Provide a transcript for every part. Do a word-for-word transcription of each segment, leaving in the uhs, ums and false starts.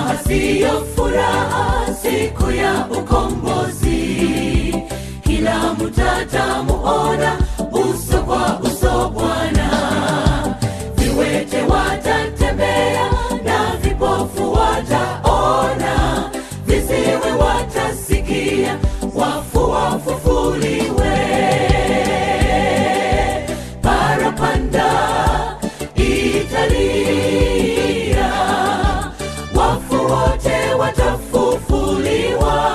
siyo furaha siku ya ukombozi, kila mtatamuona uso kwa uso Bwana. Viwete watatembea na vipofu wataona, viziwi watasikia, wafu wafufuliwe. Parapanda italia, wafu wote watafufuliwa.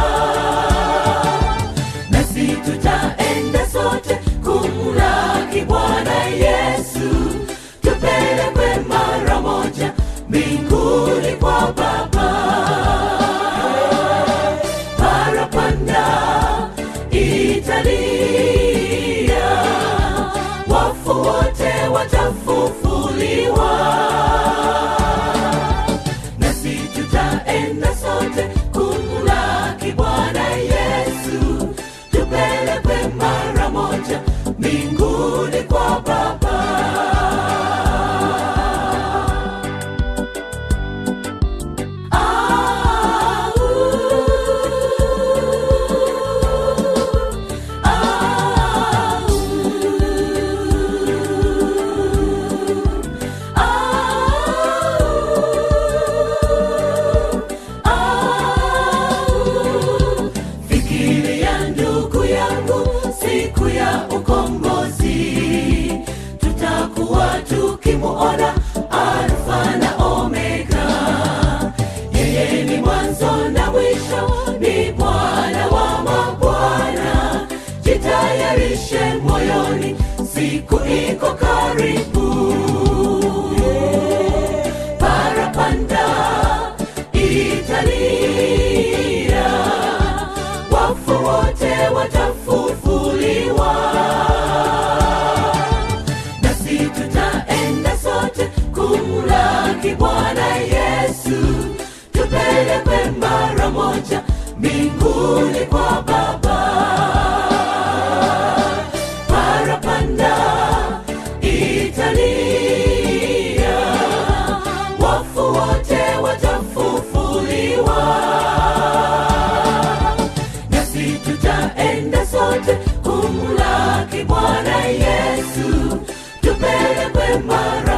Nasi tutaenda sote kumlaki Bwana Yesu, tupelekwe mara moja mbinguni kwa Baba. Parapanda italia, wafu wote watafufuliwa. Nasi tutaenda sote kumlaki Bwana Yesu, tupelekwe mara moja mbinguni kwa Baba. Siku ya ukombozi, tutakuwa tukimuona Alfa na Omega. Yeye ni mwanzo na mwisho, ni Bwana wa mabwana. Jitayarishe moyoni, siku iko karibu. Parapanda italia, wafu wote watafufuliwa. Nasi tutaenda sote kumlaki Bwana Yesu, tupelekwe mara moja mbinguni kwa Baba. Parapanda italia, wafu wote watafufuliwa. Nasi tutaenda sote kumlaki Bwana Yesu, tupelekwe mara